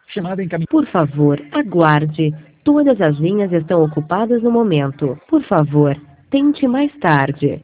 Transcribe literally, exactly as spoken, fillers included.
Chamada encaminhada. Por favor, aguarde. Todas as linhas estão ocupadas no momento. Por favor, tente mais tarde.